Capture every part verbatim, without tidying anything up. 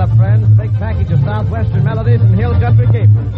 up, friends. Big package of Southwestern melodies and Hill Country capers.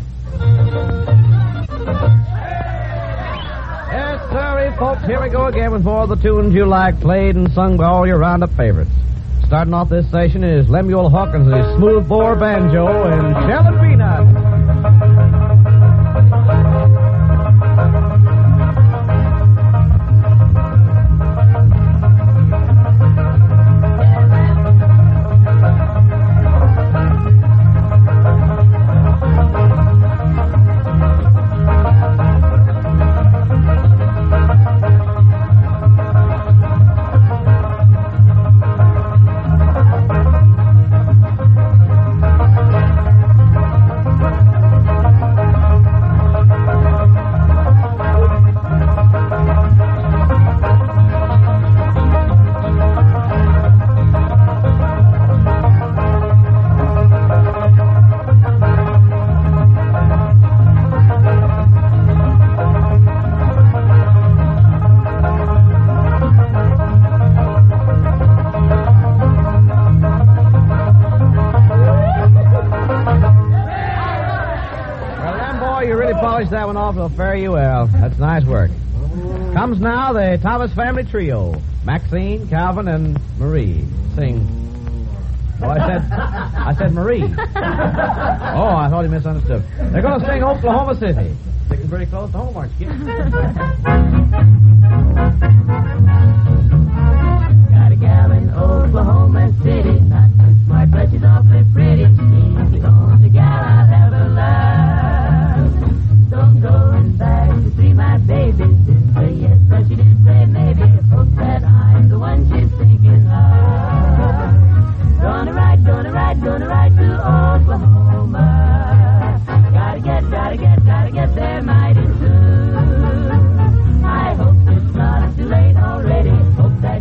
Yes, sirree, folks, here we go again with more of the tunes you like, played and sung by all your roundup favorites. Starting off this session is Lemuel Hawkins' smooth bore banjo and Shellin' Peanut. That one off will fare you well. That's nice work. Comes now the Thomas Family Trio. Maxine, Calvin, and Marie. Sing. Oh, I said, I said Marie. Oh, I thought you misunderstood. They're going to sing Oklahoma City. Sticking pretty close to home, aren't you, kids? Got a gal in Oklahoma City. Not too smart, but she's awfully pretty. She's the only gal I've ever loved. Don't going back to see my baby. Didn't say yes, but she did say maybe. Hope that I'm the one she's thinking of. Gonna ride, gonna ride, gonna ride to Oklahoma. Gotta get, gotta get, gotta get there mighty soon. I hope it's not too late already. Hope that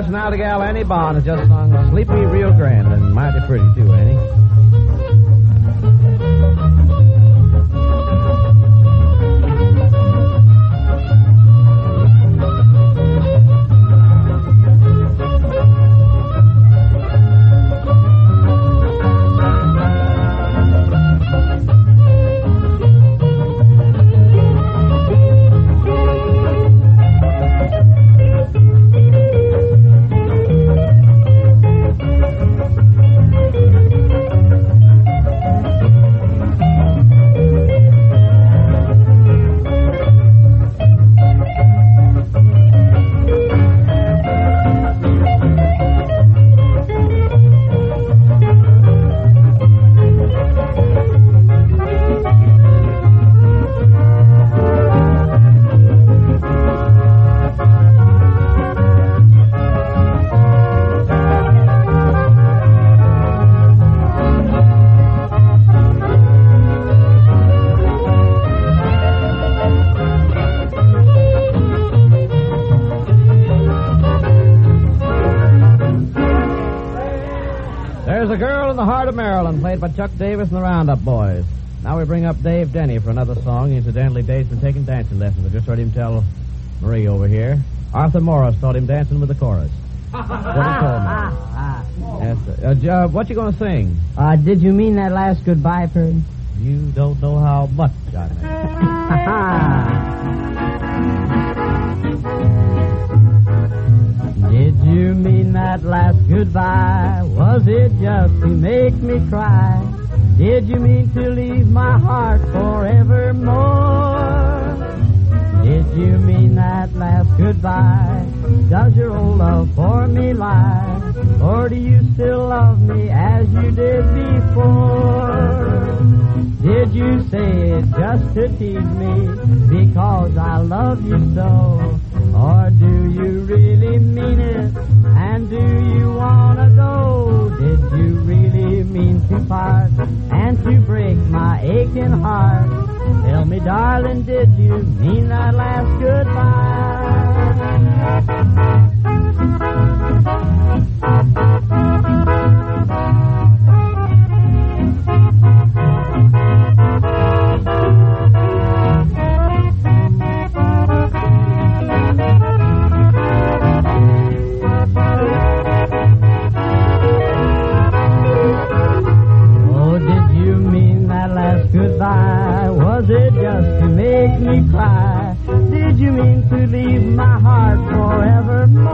personality gal Annie Bond has just sung Sleepy Real Grand, and mighty pretty, too, Annie. There's a Girl in the Heart of Maryland, played by Chuck Davis and the Roundup Boys. Now we bring up Dave Denny for another song. Incidentally, Dave's been taking dancing lessons. I just heard him tell Marie over here. Arthur Morris taught him dancing with the chorus. What he told me. Yes, uh, uh, what you going to sing? Uh, did you mean that last goodbye, Purdy? You don't know how much I mean. Did you mean that last goodbye? Was it just to make me cry? Did you mean to leave my heart forevermore? Did you mean that last goodbye? Does your old love for me lie? Or do you still love me as you did before? Did you say it just to tease me because I love you so? Or do you really mean it? And do you wanna go? Did you really mean to part and to break my aching heart? Tell me, darling, did you mean that last goodbye? Goodbye, was it just to make me cry? Did you mean to leave my heart forevermore?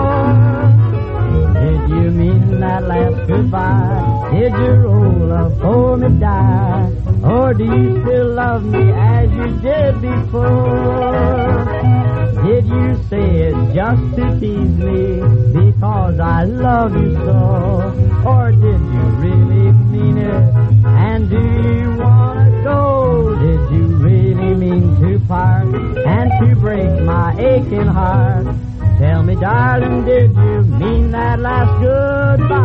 Did you mean that last goodbye? Did your old love for me die? Or do you still love me as you did before? Did you say it just to tease me because I love you so? Or did you really mean it? And do you wanna go? Did you really mean to part and to break my aching heart? Tell me, darling, did you mean that last goodbye?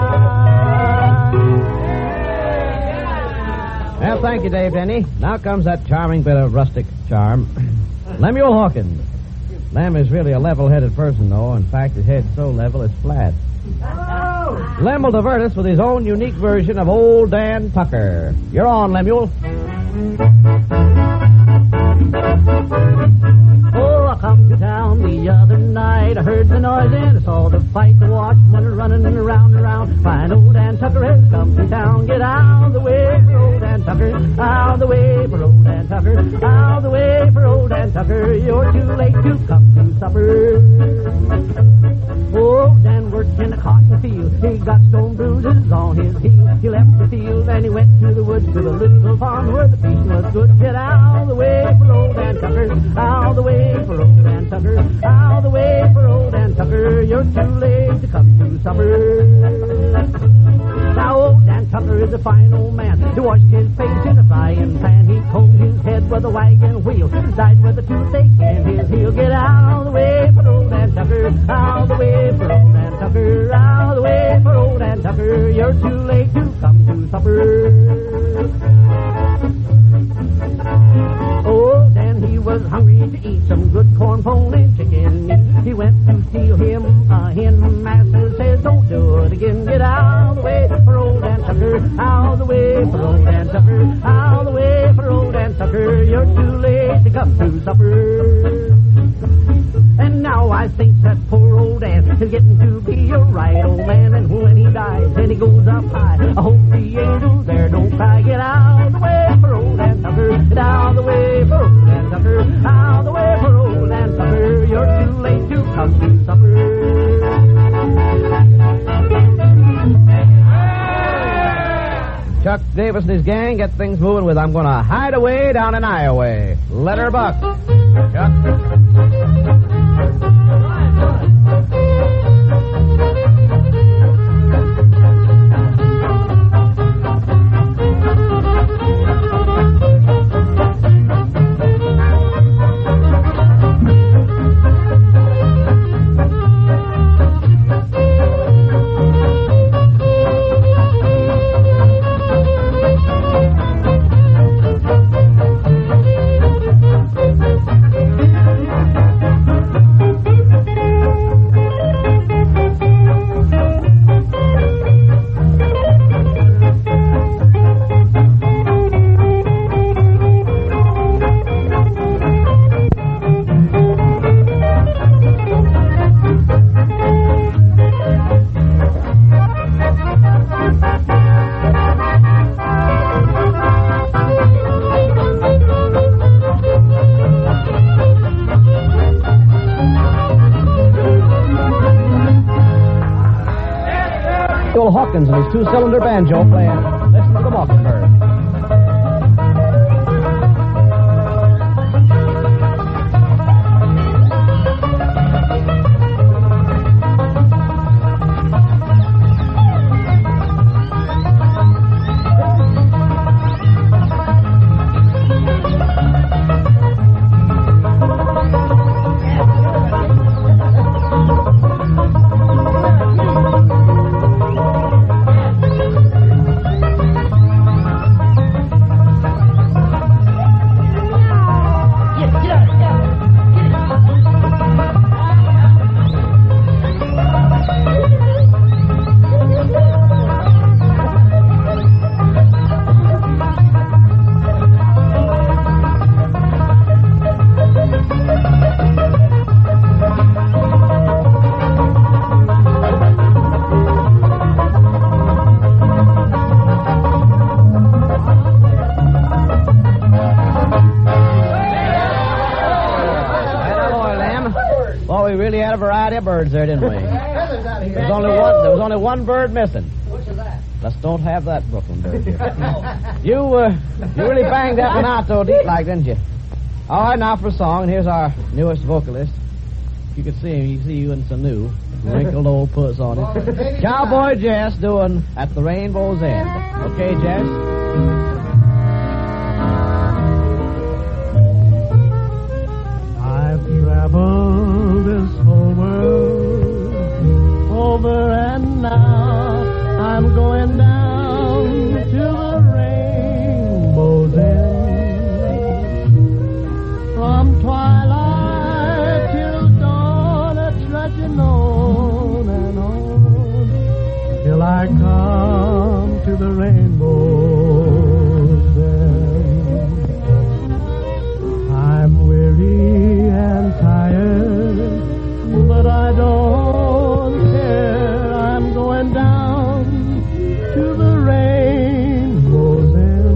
Well, thank you, Dave Denny. Now comes that charming bit of rustic charm. Lemuel Hawkins. Lem is really a level-headed person, though. In fact, his head's so level it's flat. Lem will divert us with his own unique version of Old Dan Tucker. You're on, Lemuel. Oh, I come to town the other night. I heard the noise and I saw the fight. The watchman running around and around. Fine old Dan Tucker has come to town. Get out of the way for old Dan Tucker. Out of the way for old Dan Tucker. Out of the way for old Dan Tucker. You're too late to come to supper. Oh, Dan worked in a cotton field. He got stone bruises on his heel. He left the field and he went to the woods to the little pond where the fishing was good. Get out of the way for old Dan Tucker. Out of the way for old Dan Tucker. Out of the way for old Dan Tucker. You're too late to come to supper. Now old Dan Tucker is a fine old man. He washed his face in a frying pan. He combed his head with a wagon wheel. Died with a toothache in his heel. Get out of the way for old Dan Tucker. Out of the way for old Dan Tucker. Out of the way for old Dan Tucker. You're too late to come to supper. Oh, Dan, he was hungry to eat some good corn pone and chicken meat. He went to steal him a hen way for old Dan Tucker, out of the way for old Dan Tucker. You're too late to come to supper. And now I think that poor old Dan is getting to be a right old man. And when he dies and he goes up high, I hope the angels there don't cry. Get out of the way for old Dan Tucker, get out of the way for old Dan Tucker, out of the way for old Dan Tucker. You're too late to come to supper. Chuck Davis and his gang get things moving with I'm Gonna Hide Away Down in Iowa. Letter Buck. Chuck. Hawkins and his two-cylinder banjo playing Listen to the Mockingbird. Birds there, didn't we? There was only one. There was only one bird missing. Which is that? Let's don't have that Brooklyn bird here. you, uh, you really banged that one out, though, deep like, didn't you? All right, now for a song. And here's our newest vocalist. If you could see him, you can see you in some new wrinkled old puss on it. Cowboy Jess doing At the Rainbow's End. Okay, Jess. I've traveled this whole world over, and now I'm going down to the rainbow's end. From twilight till dawn, it's stretching on and on till I come to the rainbow's end. I'm weary and tired, but I don't care. I'm going down to the rainbow's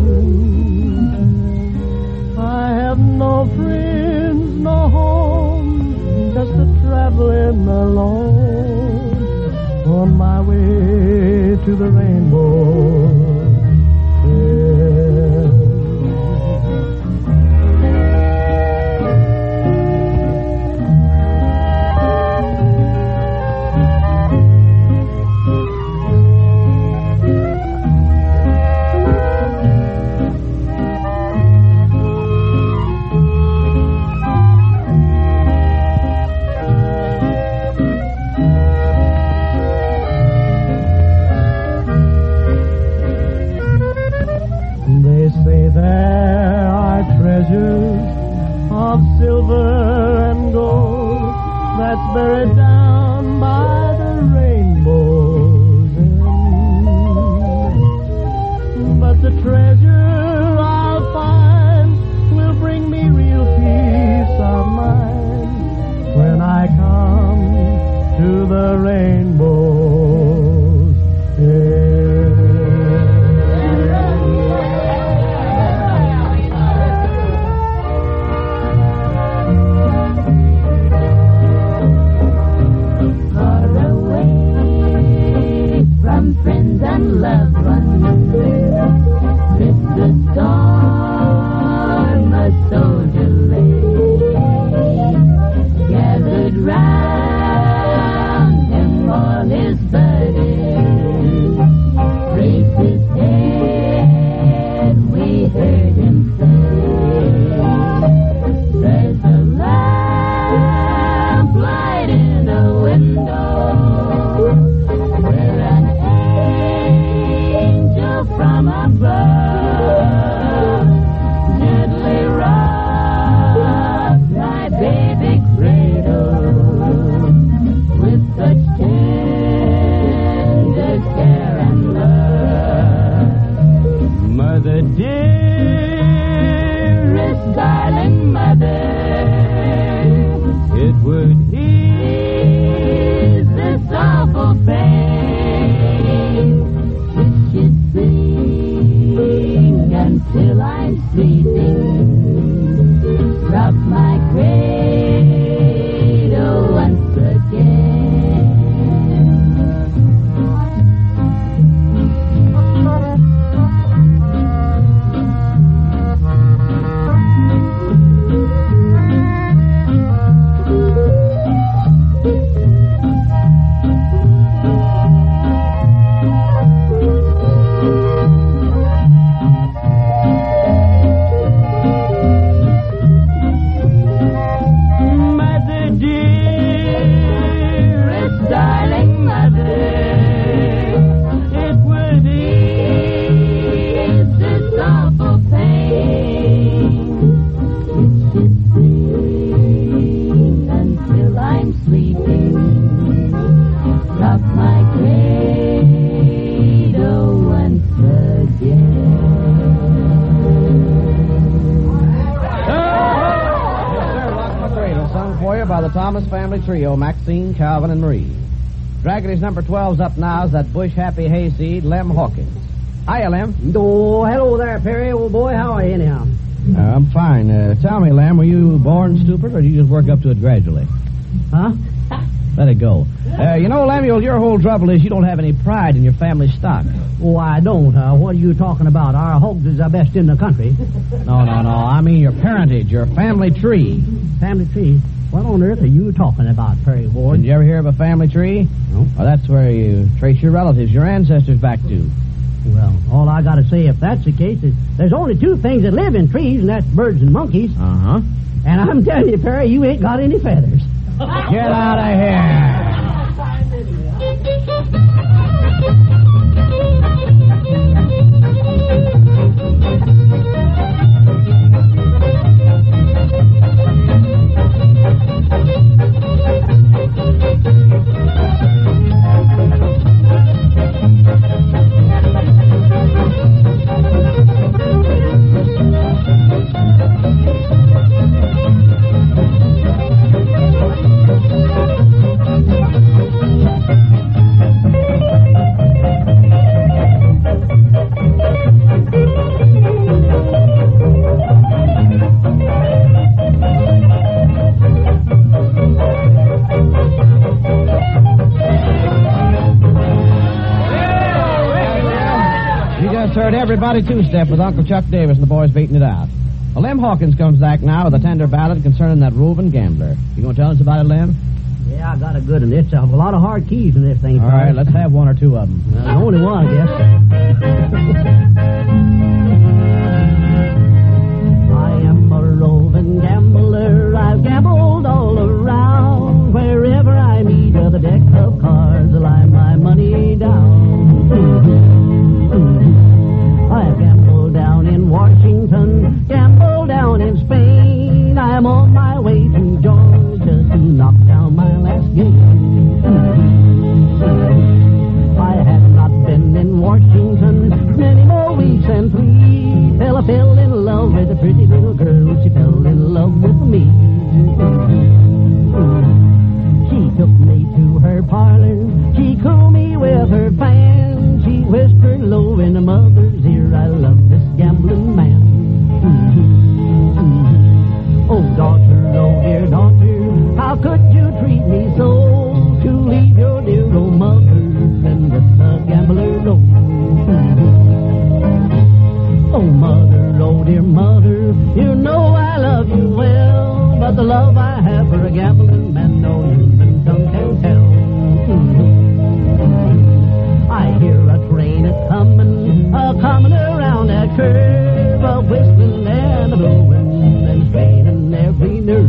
end. I have no friends, no home, just a traveling alone on my way to the rainbow's end. There are treasures of silver and gold that's buried down by the rainbow's end. But sleeping. Rock my cradle once again. By the Thomas Family Trio, Maxine, Calvin, and Marie. Draggety's number twelve's up now is that Bush Happy Hayseed, Lem Hawkins. Hiya, Lem. Oh, hello there, Perry, old boy. How are you anyhow? Uh, I'm fine. Uh, tell me, Lem, were you born stupid, or did you just work up to it gradually? Huh? Let it go. Uh, you know, Lemuel, your whole trouble is you don't have any pride in your family stock. Oh, I don't. Uh, what are you talking about? Our hogs is the best in the country. No, no, no. I mean your parentage, your family tree. Family tree? What on earth are you talking about, Perry Ward? Did you ever hear of a family tree? No. Well, that's where you trace your relatives, your ancestors back to. Well, all I got to say, if that's the case, is there's only two things that live in trees, and that's birds and monkeys. Uh-huh. And I'm telling you, Perry, you ain't got any feathers. Get out of here. Heard everybody two-step with Uncle Chuck Davis and the boys beating it out. Well, Lem Hawkins comes back now with a tender ballad concerning that roving gambler. You going to tell us about it, Lem? Yeah, I got a good one. It's a lot of hard keys in this thing. All right, let's have one or two of them. Well, only one, I guess. I am a roving gambler. I've gambled all around. Wherever I meet a deck of cards, I lie my money down. I've gambled down in Washington, gambled down in Spain. I'm on my way to Georgia to knock down my last game. I have not been in Washington many more weeks than three till I fell in love with a pretty little girl. She fell in love with me. She took me to her parlor. She cooled me with her fan. She whispered low in her mother's ear, I love this gambling man. Mm-hmm. Oh, daughter, oh, dear daughter, how could you treat me so? To leave your dear old mother and let the gambler go. Mm-hmm. Oh, mother, oh, dear mother, you know I love you well, but the love I have for a gambling man, no human tongue can tell. Mm-hmm. I hear a train a-comin', a-comin' around that curve, a whistling and a blowing and straining every nerve.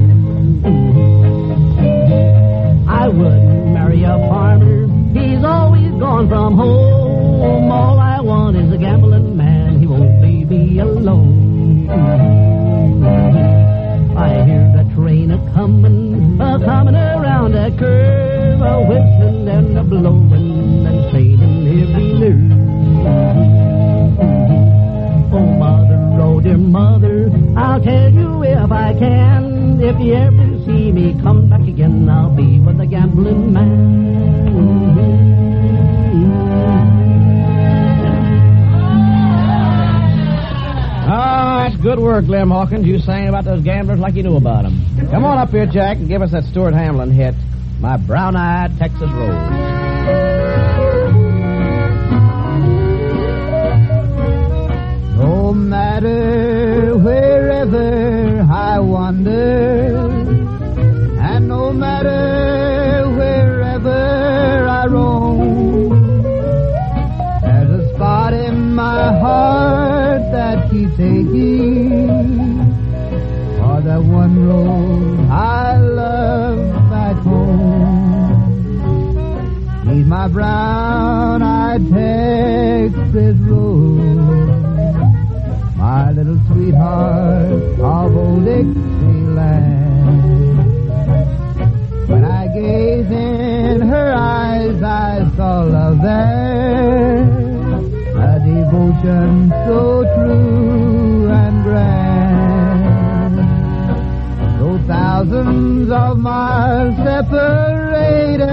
Mm-hmm. I wouldn't marry a farmer, he's always gone from home. All I want is a gambling man, he won't leave me alone. Mm-hmm. I hear the train a-comin', a-comin' around that curve, a whistling and a blowing and straining every nerve. Oh, mother, oh, dear mother, I'll tell you if I can, if you ever see me come back again, I'll be with a gambling man. Oh, that's good work, Lem Hawkins. You sang about those gamblers like you knew about them. Come on up here, Jack, and give us that Stuart Hamlin hit, My Brown-Eyed Texas Rose. No matter wherever I wander, and no matter wherever I roam, there's a spot in my heart that keeps aching for that one road I love back home. He's my brown-eyed Texas road, my little sweetheart of old Dixieland. When I gaze in her eyes, I saw love there, a devotion so true and grand. Though thousands of miles separated,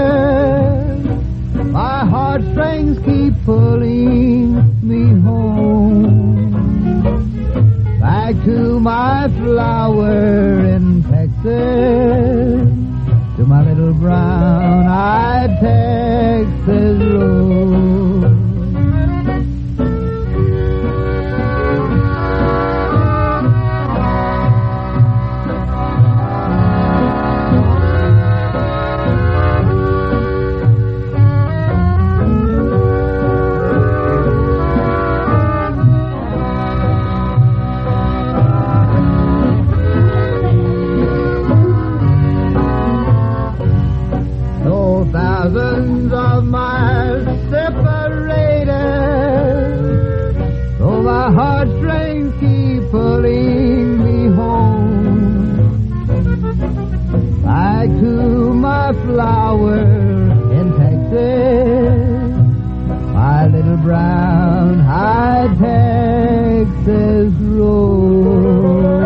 my heartstrings keep pulling me home, back to my flower in Texas, to my little brown-eyed Texas rose. Thousands of miles separated, though my heartstrings keep pulling me home, back to my flower in Texas, my little brown-eyed Texas rose.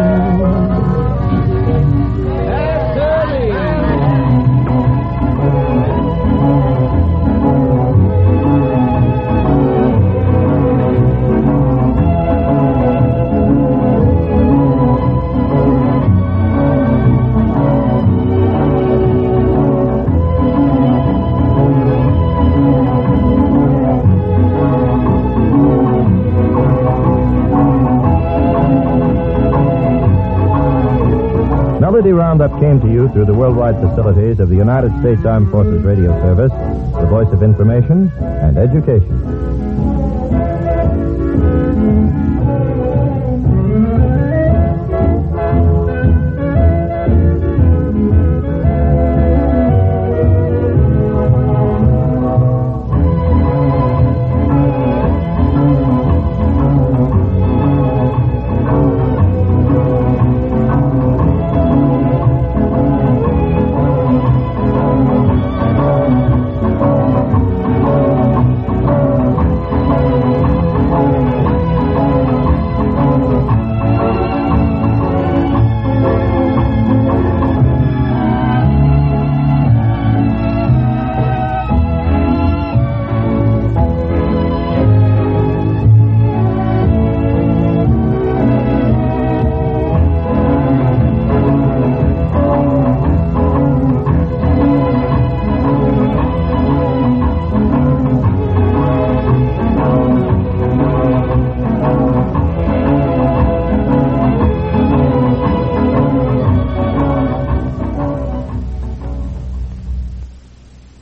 Melody Roundup came to you through the worldwide facilities of the United States Armed Forces Radio Service, the voice of information and education.